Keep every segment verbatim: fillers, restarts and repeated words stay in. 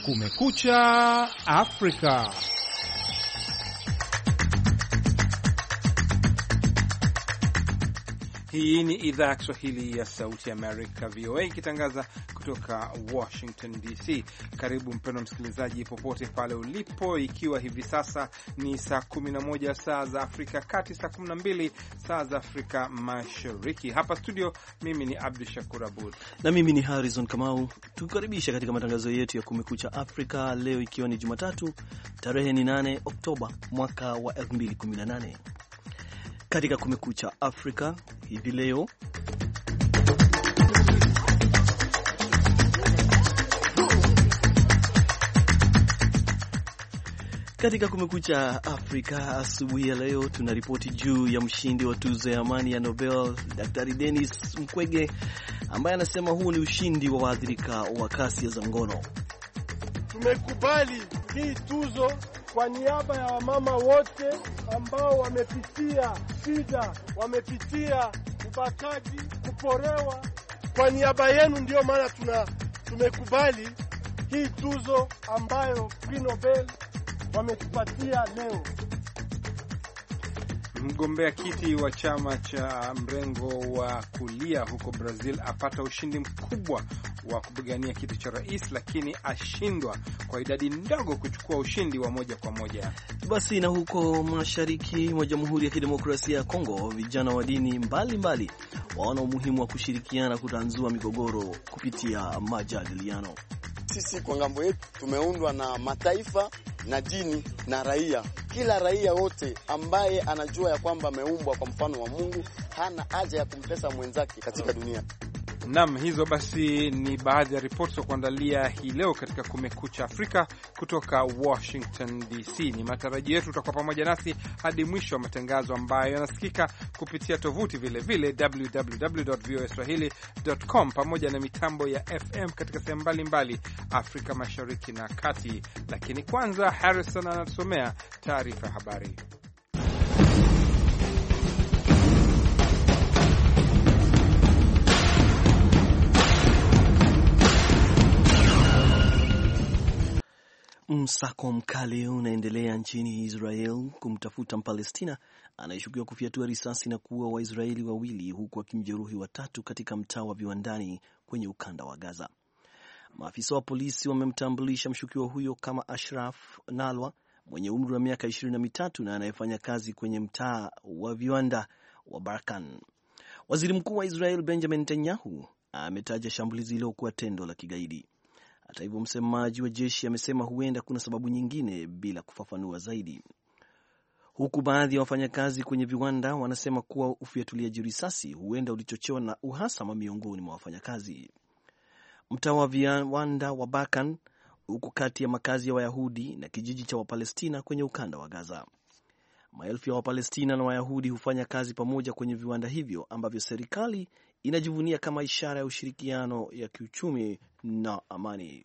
Kumekucha Afrika. Hii ni idhaa ya Kiswahili ya Sauti ya Amerika, V O A, ikitangaza kutoka Washington D C. Karibu mpendwa msikilizaji, popote pale ulipo, ikiwa hivi sasa ni saa kumi na moja saa za Afrika Kati, saa kumi na mbili saa za Afrika Mashariki. Hapa studio, mimi ni Abdu Shakur Abud na mimi ni Harrison Kamau, tukukaribisha katika matangazo yetu ya Kumekucha Afrika leo, ikiwa ni Jumatatu tarehe ni nane Oktoba mwaka wa elfu mbili kumi na nane. Katika Kumekucha Afrika hivi leo, katika Kumekucha Afrika asubuhi ya leo tunaripoti juu ya mshindi wa tuzo ya amani ya Nobel Daktari Denis Mukwege, ambaye anasema huu ni ushindi wa waathirika wa ghasia za ngono. Tumekubali hii tuzo kwa niaba ya wamama wote ambao wamepitia shida, wamepitia ubakaji, kuporewa. Kwa niaba yenu ndio maana tuna tumekubali hii tuzo ambayo Prix Nobel wametupatia leo. Mgombea kiti wa chama cha mrengo wa kulia huko Brazil apata ushindi mkubwa wa kupigania kiti cha rais, lakini ashindwa kwa idadi ndogo kuchukua ushindi wa moja kwa moja. Basi na huko mashariki mwa Jamhuri ya Kidemokrasia ya Kongo, vijana wa dini mbalimbali waona umuhimu wa kushirikiana kutanzua migogoro kupitia majadiliano. Sisi kwa ngambo yetu tumeundwa na mataifa na dini na raia. Kila raia wote ambaye anajua ya kwamba ameumbwa kwa mfano wa Mungu hana haja ya kumpesa mwenzake katika dunia. Naam, hizo basi ni baadhi ya ripoti za kuandalia hii leo katika Kumekucha Afrika kutoka Washington D C. Ni matarajio yetu utakuwa pamoja nasi hadi mwisho wa matangazo ambayo yanasikika kupitia tovuti vile vile double-u double-u double-u dot voa swahili dot com pamoja na mitambo ya F M katika sehemu mbalimbali Afrika Mashariki na Kati. Lakini kwanza Harrison anatusomea taarifa ya habari. Msako mkali unaendelea nchini Israel kumtafuta Mpalestina anayeshukiwa kufiatua risasi na kuua Waisraeli wawili huku akimjeruhi watatu katika mtaa wa viwandani kwenye ukanda wa Gaza. Maafisa wa polisi wamemtambulisha mshukiwa huyo kama Ashraf Nalwa mwenye umri wa miaka ishirini na mitatu na anayefanya kazi kwenye mtaa wa viwanda wa Barkan. Waziri Mkuu wa Israel Benjamin Netanyahu ametaja shambulizi hilo kuwa tendo la kigaidi. Hata hivyo, msemaji wa jeshi amesema huenda kuna sababu nyingine bila kufafanua zaidi. Huku baadhi ya wafanyakazi kwenye viwanda wanasema kuwa ufiatuliaji risasi huenda ulichochewa na uhasama miongoni mwa wafanyakazi. Mtaa wa viwanda wa Barkan uko kati ya makazi ya Wayahudi na kijiji cha Wapalestina kwenye ukanda wa Gaza. Maelfu ya Wapalestina na Wayahudi hufanya kazi pamoja kwenye viwanda hivyo ambavyo serikali inajivunia kama ishara ya ushirikiano ya kiuchumi na amani.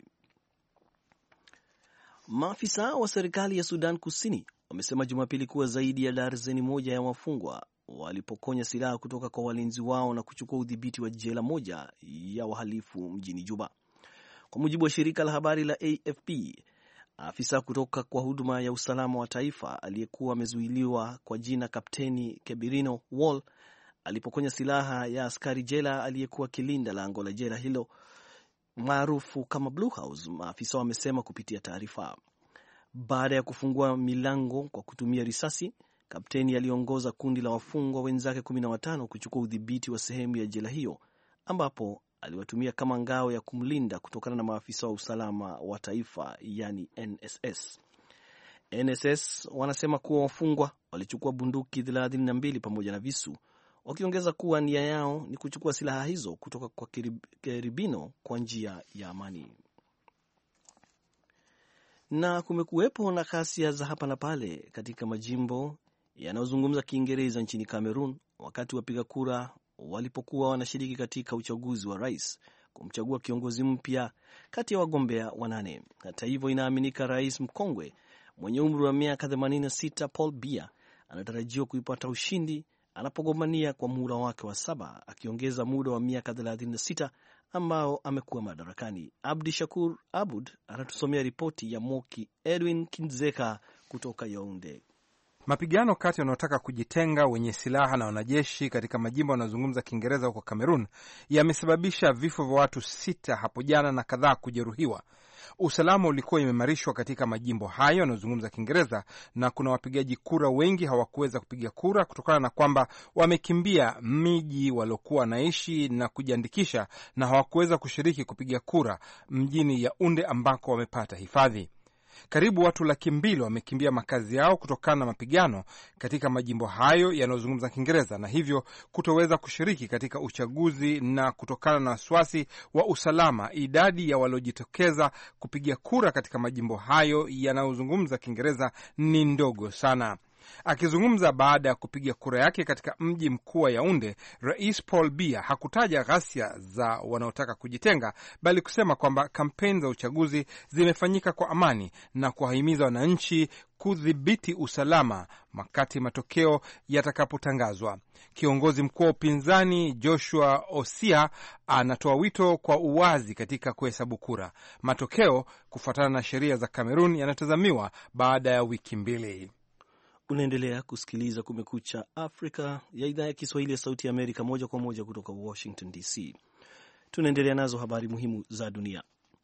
Maafisa wa serikali ya Sudan Kusini wamesema Jumapili kuwa zaidi ya darzeni moja ya wafungwa walipokonya silaha kutoka kwa walinzi wao na kuchukua udhibiti wa jela moja ya wahalifu mjini Juba. Kwa mujibu wa shirika la habari la A F P, afisa kutoka kwa huduma ya usalama wa taifa aliyekuwa amezuiliwa kwa jina Kapteni Kebirino Wall alipokonya silaha ya askari jela aliyekuwa kilinda lango la jela hilo maarufu kama Blue House, maafisa wamesema kupitia taarifa. Baada ya kufungua milango kwa kutumia risasi, kapteni aliongoza kundi la wafungwa wenzake kumi na watano kuchukua udhibiti wa sehemu ya jela hiyo, ambapo aliwatumia kama ngao ya kumlinda kutokana na maafisa wa usalama wa taifa, yani N S S. N S S wanasema kuwa wafungwa walichukua bunduki thelathini na mbili pamoja na visu, wakiongeza kuwa nia yao ni kuchukua silaha hizo kutoka kwa Keribino kwa njia ya amani. Na kumekuwepo na ghasia za hapa na pale katika majimbo yanayozungumza Kiingereza nchini Cameroon wakati wapiga kura walipokuwa wanashiriki katika uchaguzi wa rais kumchagua kiongozi mpya kati ya wagombea wanane. Hata hivyo, inaaminika rais mkongwe mwenye umri wa miaka themanini na sita Paul Biya anatarajiwa kuipata ushindi anapogombania kwa muda wake wa saba, akiongeza muda wa miaka thelathini na sita ambao amekuwa madarakani. Abdi Shakur Abud anatusomea ripoti ya Moki Edwin Kinzeka kutoka Yaounde. Mapigano kati wanaotaka kujitenga wenye silaha na wanajeshi katika majimbo yanayozungumza Kiingereza huko Kamerun yamesababisha vifo vya watu sita hapo jana na kadhaa kujeruhiwa. Usalama ulikuwa imeimarishwa katika majimbo hayo yanayozungumza Kiingereza, na kuna wapigaji kura wengi hawakuweza kupiga kura kutokana na kwamba wamekimbia miji waliokuwa wanaishi na kujiandikisha, na hawakuweza kushiriki kupiga kura mjini Yaounde ambako wamepata hifadhi. Karibu watu laki mbili wamekimbia makazi yao kutokana na mapigano katika majimbo hayo yanayozungumza Kiingereza, na hivyo kutoweza kushiriki katika uchaguzi. Na kutokana na wasiwasi wa usalama, idadi ya waliojitokeza kupiga kura katika majimbo hayo yanayozungumza Kiingereza ni ndogo sana. Akizungumza baada ya kupiga kura yake katika mji mkuu wa Yaounde, Rais Paul Biya hakutaja ghasia za wanaotaka kujitenga, bali kusema kwamba kampeni za uchaguzi zimefanyika kwa amani na kuwahimiza wananchi kudhibiti usalama wakati matokeo yatakapotangazwa. Kiongozi mkuu wa upinzani Joshua Osia anatoa wito kwa uwazi katika kuhesabu kura. Matokeo kufuatana na sheria za Kamerun yanatazamiwa baada ya wiki mbili. Unaendelea kusikiliza Kumekucha Afrika ya idhaa ya Kiswahili ya Sauti ya Amerika, moja kwa moja kutoka Washington D C. Tunaendelea nazo habari muhimu za dunia.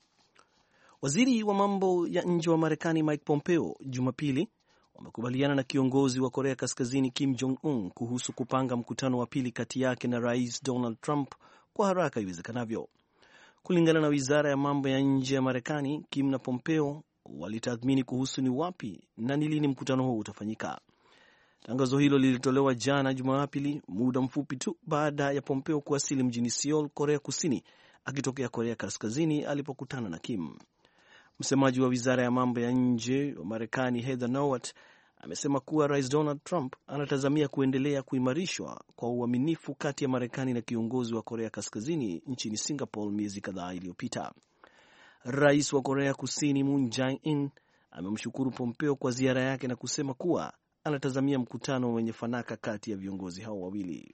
Waziri wa mambo ya nje wa Marekani Mike Pompeo Jumapili wamekubaliana na kiongozi wa Korea Kaskazini Kim Jong-un kuhusu kupanga mkutano wa pili kati yake na Rais Donald Trump kwa haraka iwezekanavyo. Kulingana na wizara ya mambo ya nje ya Marekani, Kim na Pompeo walitathmini kuhusu ni wapi na ni lini mkutano huo utafanyika. Tangazo hilo lilitolewa jana Jumapili, muda mfupi tu baada ya Pompeo kuwasili mjini Seoul, Korea Kusini, akitokea Korea Kaskazini alipokutana na Kim. Msemaji wa wizara ya mambo ya nje wa Marekani Heather Nauert amesema kuwa Rais Donald Trump anatazamia kuendelea kuimarishwa kwa uaminifu kati ya Marekani na kiongozi wa Korea Kaskazini nchini Singapore miezi kadhaa iliyopita. Rais wa Korea Kusini Moon Jae-in amemshukuru Pompeo kwa ziara yake na kusema kuwa anatazamia mkutano wenye fanaka kati ya viongozi hao wawili.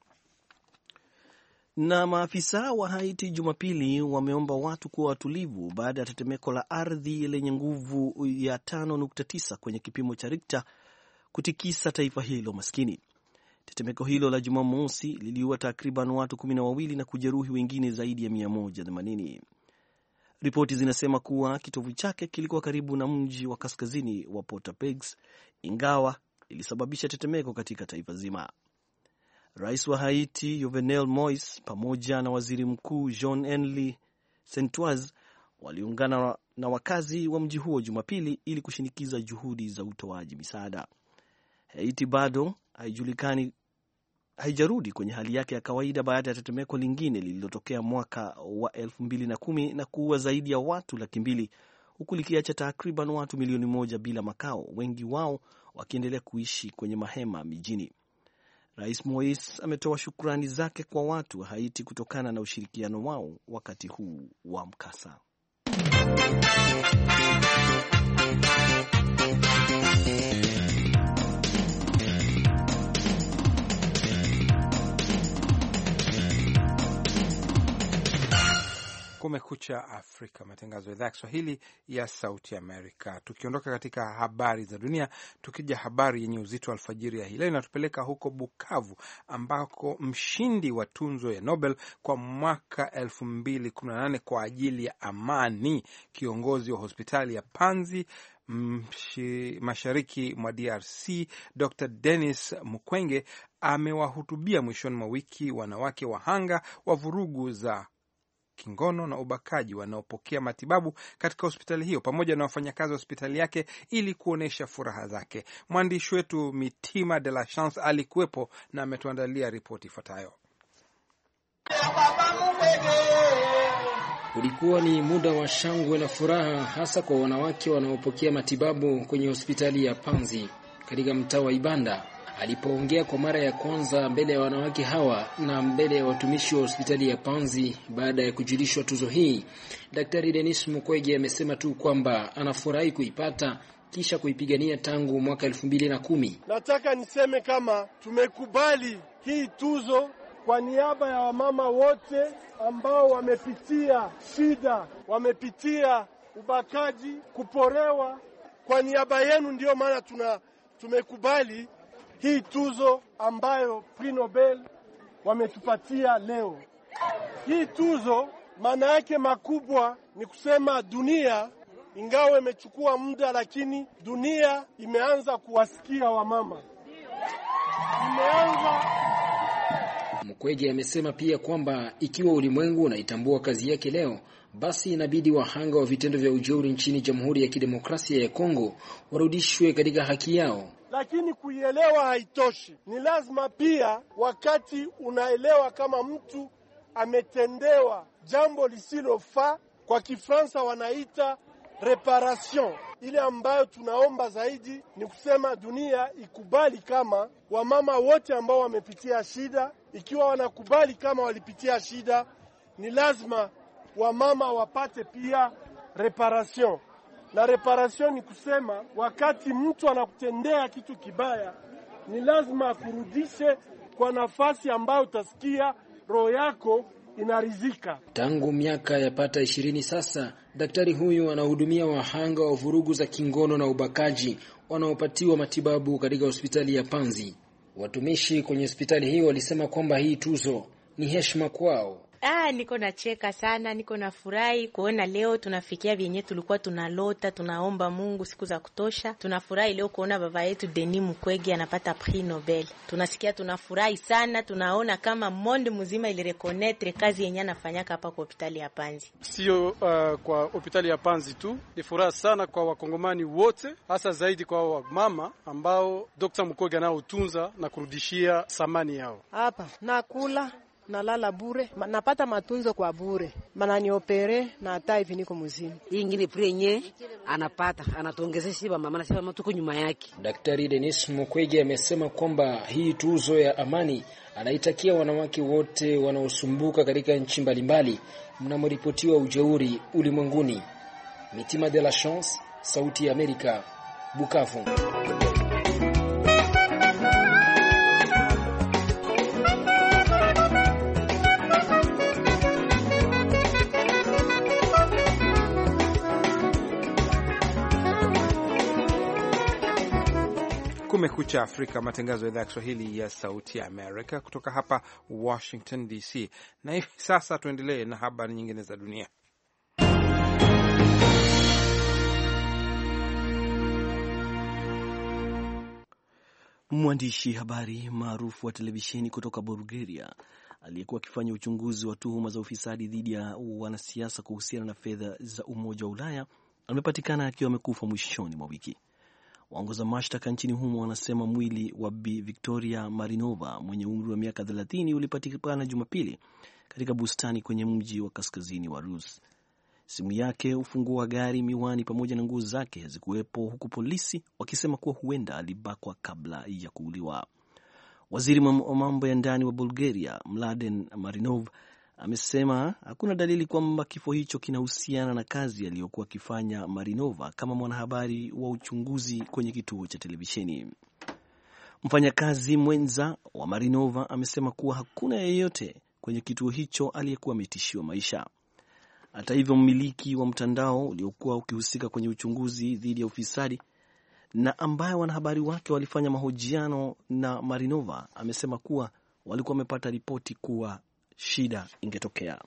Na maafisa wa Haiti Jumapili wameomba watu kuwa watulivu baada ya tetemeko la ardhi lenye nguvu ya tano nukta tisa kwenye kipimo cha Richter kutikisa taifa hilo maskini. Tetemeko hilo la Jumamosi liliua takriban watu kumi na wawili na kujeruhi wengine zaidi ya mia moja themanini. Ripoti zinasema kuwa kitovu chake kilikuwa karibu na mji wa kaskazini wa Port-au-Prince, ingawa ilisababisha tetemeko katika taifa zima. Rais wa Haiti Jovenel Moise pamoja na waziri mkuu Jean-Henri Saintoise waliungana na wakazi wa mji huo Jumapili ili kushinikiza juhudi za utoaji misaada. Haiti bado haijulikani haijarudi kwenye hali yake ya kawaida baada ya tetemeko lingine lililotokea mwaka wa elfu mbili na kumi na kuua zaidi ya watu laki mbili, huku likiacha takriban watu milioni moja bila makao, wengi wao wakiendelea kuishi kwenye mahema mijini. Rais Moise ametoa shukrani zake kwa watu wa Haiti kutokana na ushirikiano wao wakati huu wa mkasa. Kumekucha Afrika, matangazo ya idhaa ya Kiswahili ya Sauti Amerika. Tukiondoka katika habari za dunia, tukija habari yenye uzito wa alfajiri ya hii leo inatupeleka huko Bukavu, ambako mshindi wa tunzo ya Nobel kwa mwaka elfu mbili kumi na nane kwa ajili ya amani, kiongozi wa hospitali ya Panzi Mshi, mashariki mwa D R C, Doctor Denis Mukwege amewahutubia mwishoni mwa wiki wanawake wahanga wa vurugu za kingono na ubakaji wanaopokea matibabu katika hospitali hiyo pamoja na wafanyakazi wa hospitali yake ili kuonesha furaha zake. Mwandishi wetu Mitima de la Chance alikuwepo na ametuandalia ripoti ifuatayo. Ulikuwa ni muda wa shangwe na furaha hasa kwa wanawake wanaopokea matibabu kwenye hospitali ya Panzi katika mtaa wa Ibanda. Alipoongea kwa mara ya kwanza mbele ya wanawake hawa na mbele ya watumishi wa hospitali ya Panzi baada ya kujulishwa tuzo hii, Daktari Denis Mukwege amesema tu kwamba anafurahi kuipata kisha kuipigania tangu mwaka elfu mbili na kumi. Nataka niseme kama tumekubali hii tuzo kwa niaba ya wamama wote ambao wamepitia shida, wamepitia ubakaji, kuporewa. Kwa niaba yenu ndio maana tuna tumekubali hii tuzo ambayo Prix Nobel wametupatia leo. Hii tuzo maana yake makubwa ni kusema dunia, ingawa imechukua muda, lakini dunia imeanza kuwasikia wamama. Imeanza. Mukwege amesema pia kwamba ikiwa ulimwengu unaitambua kazi yake leo, basi inabidi wahanga wa vitendo vya ujeuri nchini Jamhuri ya Kidemokrasia ya Kongo warudishwe katika haki yao. Lakini kuielewa haitoshi. Ni lazima pia, wakati unaelewa kama mtu ametendewa jambo lisilofaa, kwa Kifaransa wanaita reparation, ile ambayo tunaomba zaidi ni kusema dunia ikubali kama wamama wote ambao wamepitia shida, ikiwa wanakubali kama walipitia shida, ni lazima wamama wapate pia reparation. Na reparation ni kusema wakati mtu anakutendea kitu kibaya, ni lazima akurudishe kwa nafasi ambayo utasikia roho yako inaridhika. Tangu miaka yapata ishirini sasa, daktari huyu anahudumia wahanga wa vurugu za kingono na ubakaji wanaopatiwa matibabu katika hospitali ya Panzi. Watumishi kwenye hospitali hii walisema kwamba hii tuzo ni heshima kwao. Ah, niko nacheka sana, niko na furahi kuona leo tunafikia vyenye tulikuwa tunalota, tunaomba Mungu siku za kutosha. Tunafurahi leo kuona baba yetu Denis Mukwege anapata Prix Nobel. Tunasikia tunafurahi sana, tunaona kama monde mzima ili reconnaître kazi yenye anafanyaka hapa kwa hospitali ya Panzi. Sio uh, kwa hospitali ya Panzi tu, ni furaha sana kwa wakongomani wote, hasa zaidi kwa wamama ambao Daktari Mukwege anaotunza na kurudishia samani yao. Hapa nakula nalala bure, napata matunzo kwa bure, mananiopere na hata hivi niko mzima. Hii ingine prenye anapata anatuongezea shiba mama, nasema mama tuko nyuma yake. Daktari Denis Mukwege amesema kwamba hii tuzo ya amani anaitakia wanawake wote wanaosumbuka katika nchi mbalimbali mnamoripotiwa ujeuri ulimwenguni. Mitima de la Chance, Sauti ya Amerika, Bukavu. Kumekucha Afrika, matangazo ya idhaa ya Kiswahili ya Sauti ya Amerika kutoka hapa Washington D C. Na hivi sasa tuendelee na habari nyingine za dunia. Mwandishi habari maarufu wa televisheni kutoka Bulgaria aliyekuwa akifanya uchunguzi wa tuhuma za ufisadi dhidi ya wanasiasa kuhusiana na fedha za Umoja wa Ulaya amepatikana akiwa amekufa mwishoni mwa wiki. Waongoza mashtaka nchini humo wanasema mwili wa Bi Victoria Marinova mwenye umri wa miaka thelathini ulipatikana Jumapili katika bustani kwenye mji wa kaskazini wa Rus. Simu yake, ufunguo wa gari, miwani pamoja na nguo zake hazikuwepo, huku polisi wakisema kuwa huenda alibakwa kabla ya kuuliwa. Waziri wa mambo ya ndani wa Bulgaria, Mladen Marinov, amesema hakuna dalili kwamba kifo hicho kinahusiana na kazi aliyokuwa akifanya Marinova kama mwanahabari wa uchunguzi kwenye kituo cha televisheni. Mfanyakazi mwenza wa Marinova amesema kuwa hakuna yeyote kwenye kituo hicho aliyekuwa ametishiwa maisha. Hata hivyo, mmiliki wa mtandao uliokuwa ukihusika kwenye uchunguzi dhidi ya ufisadi na ambaye wanahabari wake walifanya mahojiano na Marinova amesema kuwa walikuwa wamepata ripoti kuwa shida ingetokea.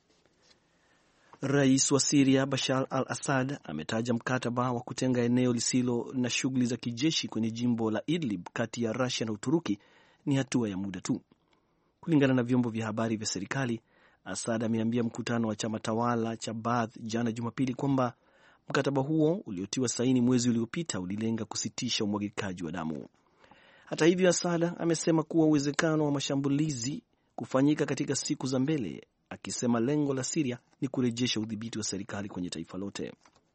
Rais wa Syria Bashar al-Assad ametaja mkataba wa kutenga eneo lisilo na shughuli za kijeshi kwenye jimbo la Idlib kati ya Russia na Uturuki ni hatua ya muda tu. Kulingana na vyombo vya habari vya serikali, Assad ameambia mkutano wa chama tawala cha Baath jana Jumapili kwamba mkataba huo uliotiwa saini mwezi uliopita ulilenga kusitisha umwagikaji wa damu. Hata hivyo, Assad amesema kuwa uwezekano wa mashambulizi kufanyika katika siku za mbele, akisema lengo la Syria ni kurejesha udhibiti wa serikali kwenye taifa lote.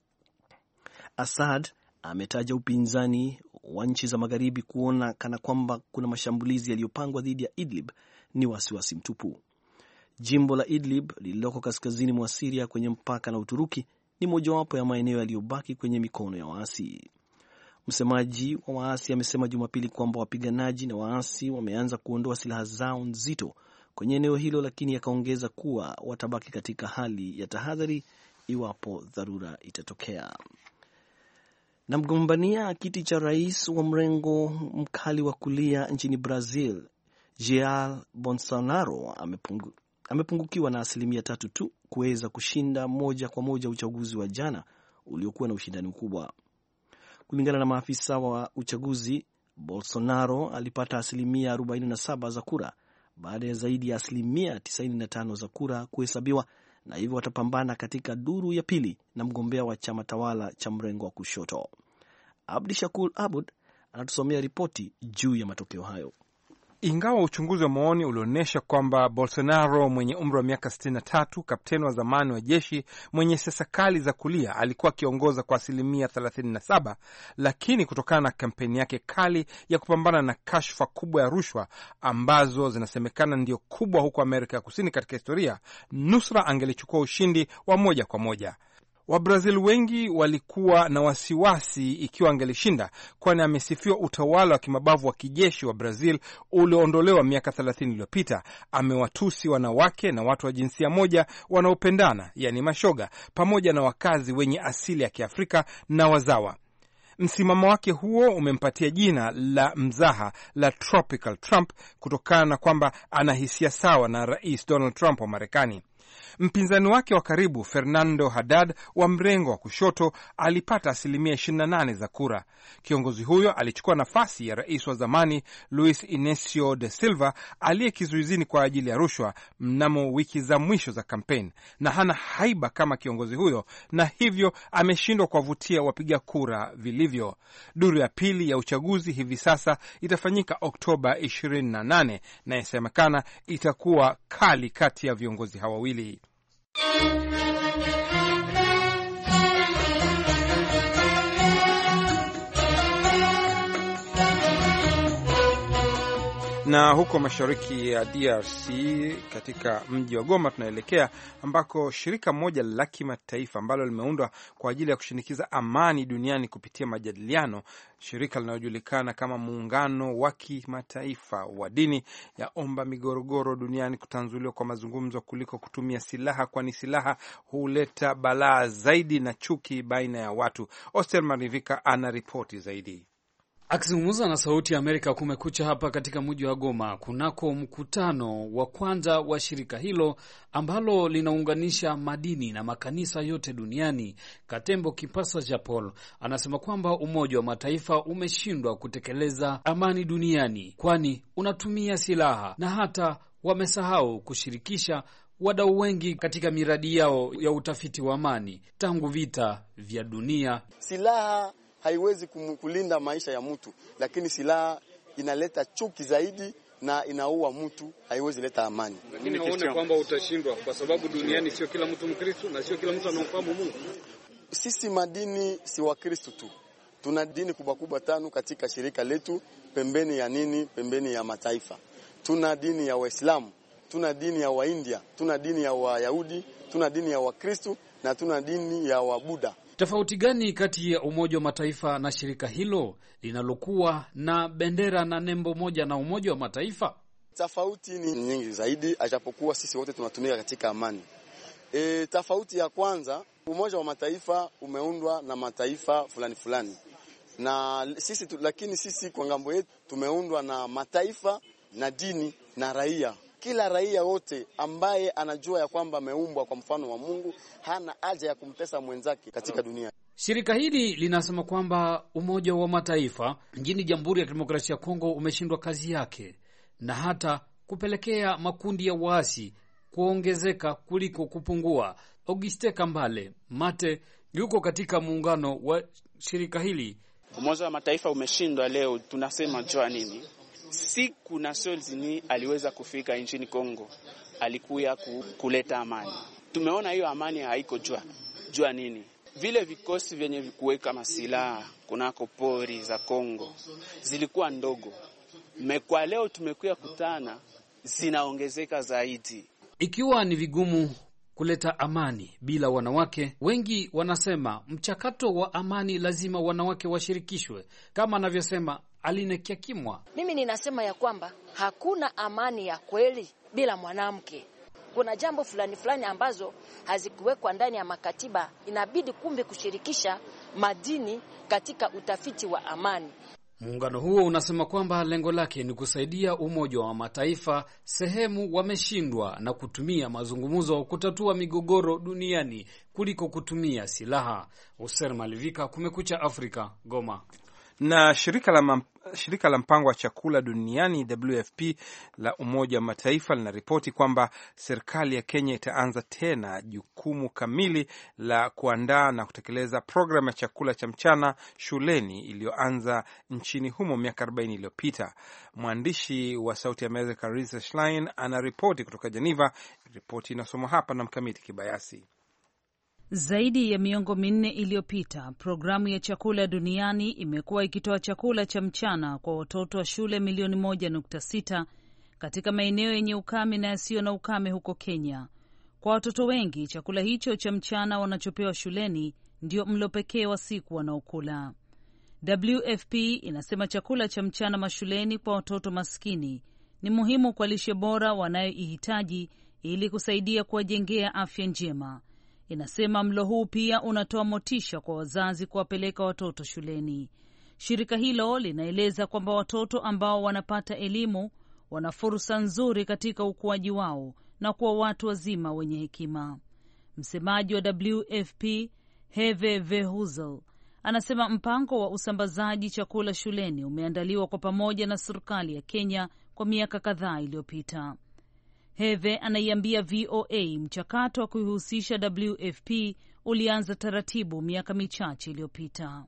Assad ametaja upinzani wa nchi za magharibi kuona kana kwamba kuna mashambulizi yaliyopangwa dhidi ya Idlib ni wasiwasi mtupu. Jimbo la Idlib lililoko kaskazini mwa Syria kwenye mpaka na Uturuki ni mojawapo ya maeneo yaliyobaki kwenye mikono ya waasi. Msemaji wa waasi amesema Jumapili kwamba wapiganaji na waasi wameanza kuondoa silaha zao nzito kwenye eneo hilo, lakini akaongeza kuwa watabaki katika hali ya tahadhari iwapo dharura itatokea. Na mgombania kiti cha rais wa mrengo mkali wa kulia nchini Brazil, Jair Bolsonaro amepungu, amepungukiwa na asilimia tatu tu kuweza kushinda moja kwa moja uchaguzi wa jana uliokuwa na ushindani mkubwa. Kulingana na maafisa wa uchaguzi, Bolsonaro alipata asilimia arobaini na saba za kura baada ya zaidi ya asilimia tisini na tano za kura kuhesabiwa, na hivyo watapambana katika duru ya pili na mgombea wa chama tawala cha mrengo wa kushoto. Abdi Shakur Abud anatusomea ripoti juu ya matokeo hayo. Ingawa uchunguzi wa maoni ulionyesha kwamba Bolsonaro mwenye umri wa miaka sitini na tatu, kapteni wa zamani wa jeshi mwenye siasa kali za kulia, alikuwa akiongoza kwa asilimia thelathini na saba, lakini kutokana na kampeni yake kali ya kupambana na kashfa kubwa ya rushwa ambazo zinasemekana ndio kubwa huko Amerika ya Kusini katika historia, nusra angelichukua ushindi wa moja kwa moja. Wabrazil wengi walikuwa na wasiwasi ikiwa angelishinda, kwani amesifiwa utawala wa kimabavu wa kijeshi wa Brazil ulioondolewa miaka thelathini iliyopita. Amewatusi wanawake na watu wa jinsia moja wanaopendana, yani mashoga, pamoja na wakazi wenye asili ya Kiafrika na wazawa. Msimamo wake huo umempatia jina la mzaha la Tropical Trump kutokana na kwamba ana hisia sawa na Rais Donald Trump wa Marekani. Mpinzani wake wa karibu Fernando Haddad wa mrengo wa kushoto alipata asilimia ishirini na nane za kura. Kiongozi huyo alichukua nafasi ya rais wa zamani Luis Inacio de Silva aliye kizuizini kwa ajili ya rushwa mnamo wiki za mwisho za kampeni, na hana haiba kama kiongozi huyo, na hivyo ameshindwa kuwavutia wapiga kura vilivyo. Duru ya pili ya uchaguzi hivi sasa itafanyika Oktoba ishirini na nane na inasemekana itakuwa kali kati ya viongozi hawa wawili. Na huko mashariki ya D R C katika mji wa Goma tunaelekea ambako shirika moja la kimataifa ambalo limeundwa kwa ajili ya kushinikiza amani duniani kupitia majadiliano, shirika linalojulikana kama Muungano wa Kimataifa wa Dini, yaomba migorogoro duniani kutanzuliwa kwa mazungumzo kuliko kutumia silaha, kwani silaha huleta balaa zaidi na chuki baina ya watu. Oster Marivika ana ripoti zaidi. Akizungumza na Sauti ya Amerika Kumekucha hapa katika mji wa Goma kunako mkutano wa kwanza wa shirika hilo ambalo linaunganisha madini na makanisa yote duniani, Katembo Kipasa cha Paul anasema kwamba Umoja wa Mataifa umeshindwa kutekeleza amani duniani, kwani unatumia silaha na hata wamesahau kushirikisha wadau wengi katika miradi yao ya utafiti wa amani tangu vita vya dunia. Silaha haiwezi kulinda maisha ya mtu, lakini silaha inaleta chuki zaidi na inaua mtu, haiwezi leta amani. Lakini naona kwamba utashindwa kwa sababu duniani sio kila mtu Mkristo na sio kila mtu anaofahamu Mungu. Sisi madini si wa Kristo tu. Tuna dini kubwa kubwa tano katika shirika letu, pembeni ya nini? Pembeni ya mataifa. Tuna dini ya Waislamu, tuna dini ya Waindia, tuna dini ya Wayahudi, tuna dini ya Wakristo na tuna dini ya Wabuda. Tofauti gani kati ya Umoja wa Mataifa na shirika hilo linalokuwa na bendera na nembo moja na Umoja wa Mataifa? Tofauti ni nyingi zaidi, ajapokuwa sisi wote tunatumika katika amani. E, tofauti ya kwanza, Umoja wa Mataifa umeundwa na mataifa fulani fulani. Na sisi tu, lakini sisi kwa ngambo yetu tumeundwa na mataifa na dini na raia. Kila raia wote ambaye anajua ya kwamba ameumbwa kwa mfano wa Mungu hana haja ya kumpesa mwenzake katika dunia. Shirika hili linasema kwamba Umoja wa Mataifa nchini Jamhuri ya Kidemokrasia ya Kongo umeshindwa kazi yake na hata kupelekea makundi ya waasi kuongezeka kuliko kupungua. Auguste Kambale Mate yuko katika muungano wa shirika hili. Umoja wa Mataifa umeshindwa leo, tunasema jua nini? Siku Nations Unies aliweza kufika nchini Kongo, alikuya kuleta amani. Tumeona hiyo amani haiko jua. Jua nini? Vile vikosi vyenye kuweka masilaha kunako pori za Kongo zilikuwa ndogo. Mekwa leo tumekuya kutana zinaongezeka zaidi. Ikiwa ni vigumu kuleta amani bila wanawake, wengi wanasema mchakato wa amani lazima wanawake washirikishwe, kama anavyosema Aline Kiakimwa. Mimi ninasema ya kwamba hakuna amani ya kweli bila mwanamke. Kuna jambo fulani fulani ambazo hazikuwekwa ndani ya makatiba, inabidi kumbe kushirikisha madini katika utafiti wa amani. Muungano huo unasema kwamba lengo lake ni kusaidia Umoja wa Mataifa sehemu wameshindwa na kutumia mazungumzo kutatua migogoro duniani kuliko kutumia silaha. Oser Malivika, Kumekucha Afrika, Goma. Na shirika la, shirika la mpango wa chakula duniani W F P la Umoja wa Mataifa linaripoti kwamba serikali ya Kenya itaanza tena jukumu kamili la kuandaa na kutekeleza programu ya chakula cha mchana shuleni iliyoanza nchini humo miaka arobaini iliyopita. Mwandishi wa Sauti ya America Lisa Schlein anaripoti kutoka Geneva. Ripoti inasomwa hapa na Mkamiti Kibayasi. Zaidi ya miongo minne iliyopita, programu ya chakula duniani imekuwa ikitoa chakula cha mchana kwa watoto wa shule milioni moja nukta sita katika maeneo yenye ukame na yasiyo na ukame huko Kenya. Kwa watoto wengi, chakula hicho cha mchana wanachopewa shuleni ndio mlo pekee wa siku wanaokula. W F P inasema chakula cha mchana mashuleni kwa watoto maskini ni muhimu kwa lishe bora wanayoihitaji ili kusaidia kuwajengea afya njema. Inasema mlo huu pia unatoa motisha kwa wazazi kuwapeleka watoto shuleni. Shirika hilo linaeleza kwamba watoto ambao wanapata elimu wana fursa nzuri katika ukuaji wao na kuwa watu wazima wenye hekima. Msemaji wa W F P Heve Vehuzel anasema mpango wa usambazaji chakula shuleni umeandaliwa kwa pamoja na serikali ya Kenya kwa miaka kadhaa iliyopita. Heve anaiambia V O A mchakato wa kuihusisha W F P ulianza taratibu miaka michache iliyopita.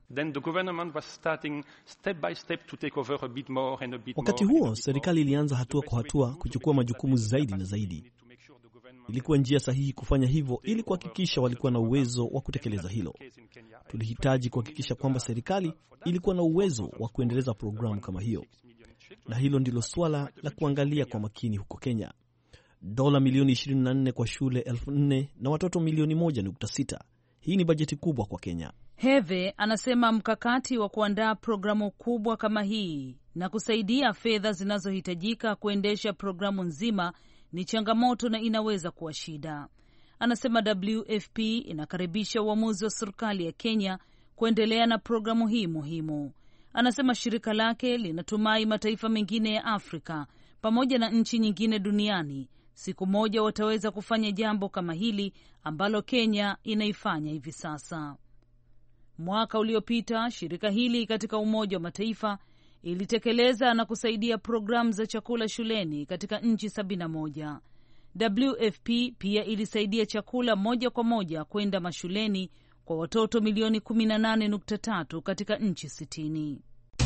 Wakati huo serikali ilianza hatua kwa hatua kuchukua majukumu zaidi na zaidi. Ilikuwa njia sahihi kufanya hivyo ili kuhakikisha walikuwa na uwezo wa kutekeleza hilo. Tulihitaji kuhakikisha kwamba serikali ilikuwa na uwezo wa kuendeleza programu kama hiyo. Na hilo ndilo swala la kuangalia kwa makini huko Kenya. Dola milioni ishirini na nne kwa shule elfu nne na watoto milioni moja nukta sita. Hii ni bajeti kubwa kwa Kenya. Heve anasema mkakati wa kuandaa programu kubwa kama hii na kusaidia fedha zinazohitajika kuendesha programu nzima ni changamoto na inaweza kuwa shida. Anasema W F P inakaribisha uamuzi wa serikali ya Kenya kuendelea na programu hii muhimu. Anasema shirika lake linatumai mataifa mengine ya Afrika pamoja na nchi nyingine duniani siku moja wataweza kufanya jambo kama hili ambalo Kenya inaifanya hivi sasa. Mwaka uliopita, shirika hili katika Umoja wa Mataifa ilitekeleza na kusaidia programu za chakula shuleni katika nchi sabini na moja. W F P pia ilisaidia chakula moja kwa moja kwenda mashuleni kwa watoto milioni kumi na nane nukta tatu katika nchi sitini.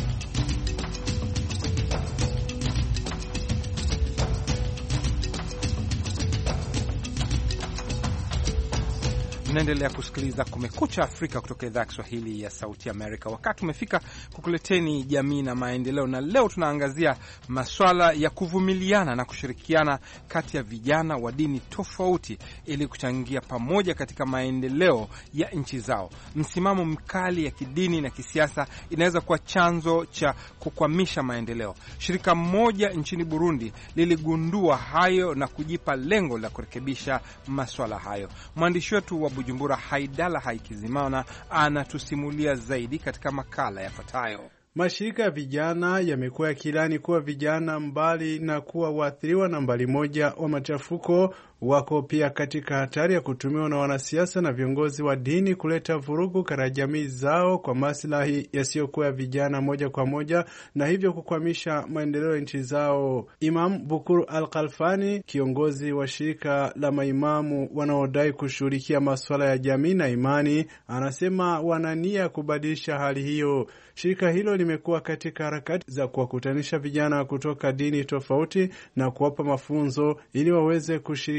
Mnaendelea kusikiliza Kumekucha Afrika kutoka idhaa ya Kiswahili ya Sauti Amerika. Wakati umefika kukuleteni jamii na maendeleo, na leo tunaangazia maswala ya kuvumiliana na kushirikiana kati ya vijana wa dini tofauti ili kuchangia pamoja katika maendeleo ya nchi zao. Msimamo mkali ya kidini na kisiasa inaweza kuwa chanzo cha kukwamisha maendeleo. Shirika moja nchini Burundi liligundua hayo na kujipa lengo la kurekebisha maswala hayo. Mwandishi wetu wa Bujumbura Haidala Haikizimana anatusimulia zaidi katika makala yafuatayo. Mashirika ya vijana yamekuwa yakilani kuwa vijana mbali na kuwa waathiriwa nambari moja wa machafuko, wako pia katika hatari ya kutumiwa na wanasiasa na viongozi wa dini kuleta vurugu katika jamii zao kwa maslahi yasiyokuwa ya vijana moja kwa moja, na hivyo kukwamisha maendeleo ya nchi zao. Imam Bukuru Al-Kalfani, kiongozi wa shirika la maimamu wanaodai kushughulikia masuala ya jamii na imani, anasema wanania kubadilisha hali hiyo. Shirika hilo limekuwa katika harakati za kuwakutanisha vijana kutoka dini tofauti na kuwapa mafunzo ili waweze kushiriki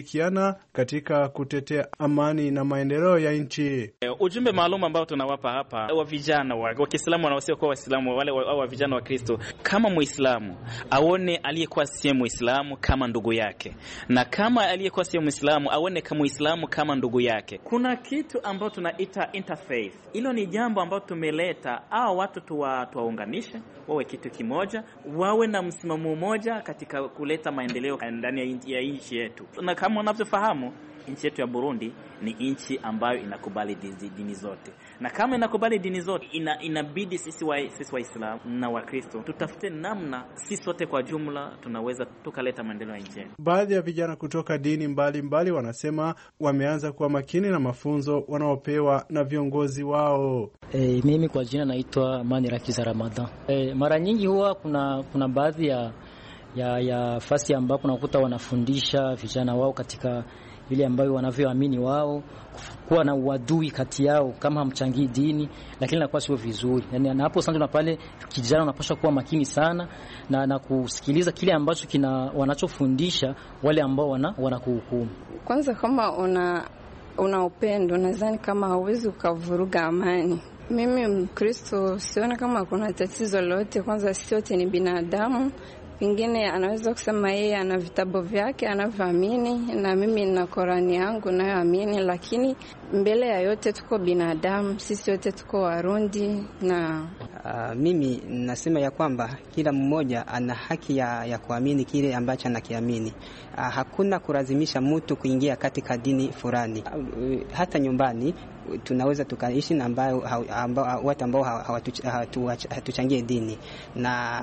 kushirikiana katika kutetea amani na maendeleo ya nchi. Ujumbe maalum ambao tunawapa hapa wa vijana wa Kiislamu wanaosio kwa Waislamu, wale wa, wa vijana wa Kristo, kama Muislamu aone aliyekuwa si Muislamu kama ndugu yake, na kama aliyekuwa si Muislamu aone kama Muislamu kama ndugu yake. Kuna kitu ambacho tunaita interfaith. Hilo ni jambo ambalo tumeleta hao watu tuwa, tuwaunganishe wawe kitu kimoja, wawe na msimamo mmoja katika kuleta maendeleo ndani ya nchi yetu. Na kama unavyofahamu, nchi yetu ya Burundi ni nchi ambayo inakubali dini zote, na kama inakubali dini zote ina, inabidi sisi wa sisi Waislamu na Wakristo tutafute namna sisi sote kwa jumla tunaweza tukaleta maendeleo ya nchi. Baadhi ya vijana kutoka dini mbalimbali mbali wanasema wameanza kuwa makini na mafunzo wanaopewa na viongozi wao. E, mimi kwa jina naitwa Manirakiza Ramadhan. E, mara nyingi huwa kuna kuna baadhi ya ya ya fasi ambapo unakuta wanafundisha vijana wao katika vile ambavyo wanavyoamini wao, kuwa na uadui kati yao kama hamchangii dini, lakini inakuwa sio vizuri. Yaani na hapo sasa na pale kijana unapaswa kuwa makini sana na na kusikiliza kile ambacho kina wanachofundisha wale ambao wana wanakuhukumu. Kwanza kama una una upendo, nadhani kama hauwezi ukavuruga amani. Mimi Mkristo siona kama kuna tatizo lolote. Kwanza sote ni binadamu. Pengine anaweza kusema yeye ana vitabu vyake anavyoamini, na mimi nina Qur'ani yangu nayoamini, lakini mbele ya yote tuko binadamu, sisi wote tuko Warundi. Na uh, mimi nasema ya kwamba kila mmoja ana haki ya, ya kuamini kile ambacho anakiamini. Uh, hakuna kulazimisha mtu kuingia katika dini fulani. Uh, hata nyumbani tunaweza tukaishi na ambao ambao watu ambao hawatuchangie dini, na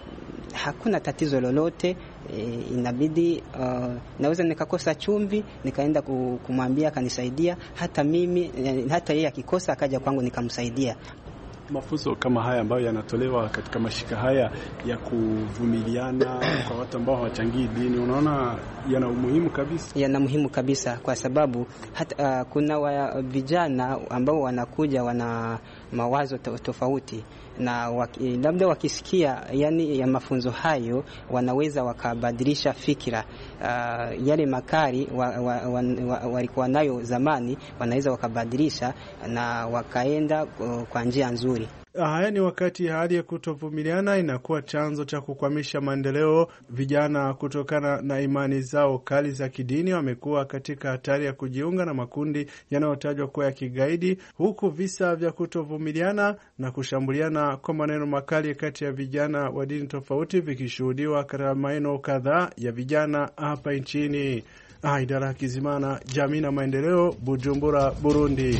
hakuna tatizo lolote. E, inabidi uh, naweza nikakosa chumvi nikaenda kumwambia akanisaidia, hata mimi hata yeye akikosa akaja kwangu nikamsaidia. Mafunzo kama haya ambayo yanatolewa katika mashika haya ya kuvumiliana kwa watu ambao hawachangii dini, unaona yana umuhimu kabisa? Yana muhimu kabisa, kwa sababu hata uh, kuna wa, vijana ambao wanakuja wana mawazo tofauti, na waki, labda wakisikia yani ya mafunzo hayo wanaweza wakabadilisha fikira. Uh, yale makari walikuwa wa, wa, wa, wa nayo zamani wanaweza wakabadilisha na wakaenda uh, kwa njia nzuri. Haya ni wakati hali ya kutovumiliana inakuwa chanzo cha kukwamisha maendeleo. Vijana kutokana na imani zao kali za kidini wamekuwa katika hatari ya kujiunga na makundi yanayotajwa kuwa ya kigaidi, huku visa vya kutovumiliana na kushambuliana kwa maneno makali kati ya vijana wa dini tofauti vikishuhudiwa katika maeneo kadhaa ya vijana hapa nchini. Haidara Hakizimana, Jamii na Maendeleo, Bujumbura, Burundi.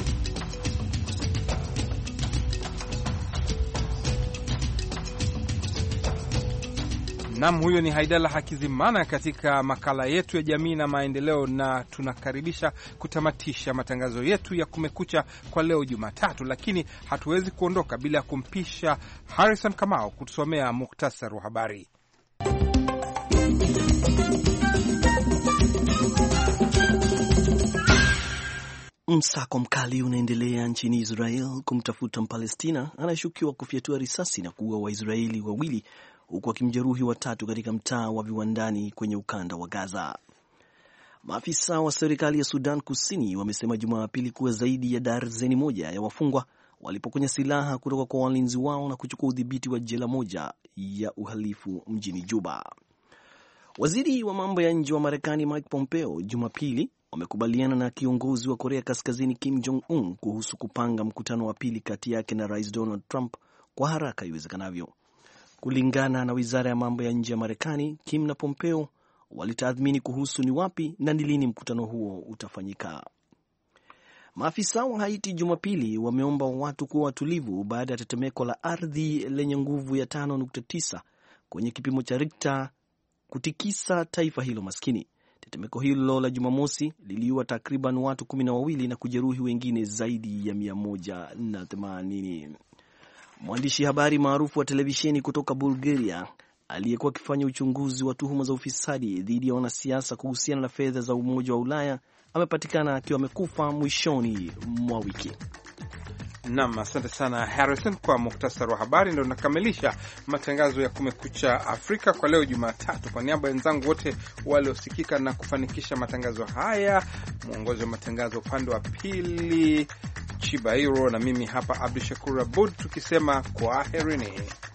Naam, huyo ni Haidala Hakizimana katika makala yetu ya Jamii na Maendeleo, na tunakaribisha kutamatisha matangazo yetu ya Kumekucha kwa leo Jumatatu, lakini hatuwezi kuondoka bila kumpisha Harrison Kamau kutusomea muktasari wa habari. Msako mkali unaendelea nchini Israel kumtafuta Mpalestina anayeshukiwa kufyatua risasi na kuua Waisraeli wawili huku akimjeruhi watatu katika mtaa wa viwandani kwenye ukanda wa Gaza. Maafisa wa serikali ya Sudan Kusini wamesema Jumapili kuwa zaidi ya darzeni moja ya wafungwa walipokonya silaha kutoka kwa walinzi wao na kuchukua udhibiti wa jela moja ya uhalifu mjini Juba. Waziri wa mambo ya nje wa Marekani Mike Pompeo Jumapili wamekubaliana na kiongozi wa Korea Kaskazini Kim Jong-un kuhusu kupanga mkutano wa pili kati yake na Rais Donald Trump kwa haraka iwezekanavyo. Kulingana na wizara ya mambo ya nje ya Marekani, Kim na Pompeo walitathmini kuhusu ni wapi na ni lini mkutano huo utafanyika. Maafisa wa Haiti Jumapili wameomba watu kuwa watulivu baada ya tetemeko la ardhi lenye nguvu ya tano nukta tisa kwenye kipimo cha Richter kutikisa taifa hilo maskini. Tetemeko hilo la Jumamosi liliua takriban watu kumi na wawili na kujeruhi wengine zaidi ya mia moja na themanini. Mwandishi habari maarufu wa televisheni kutoka Bulgaria aliyekuwa akifanya uchunguzi wa tuhuma za ufisadi dhidi ya wanasiasa kuhusiana na fedha za Umoja wa Ulaya amepatikana akiwa amekufa mwishoni mwa wiki. Naam, asante sana Harrison kwa muktasari wa habari. Ndio nakamilisha matangazo ya Kumekucha Afrika kwa leo Jumatatu. Kwa niaba ya wenzangu wote waliosikika na kufanikisha matangazo haya, mwongozi wa matangazo upande wa pili Chibairo, na mimi hapa Abdushakur Abud, tukisema kwaherini.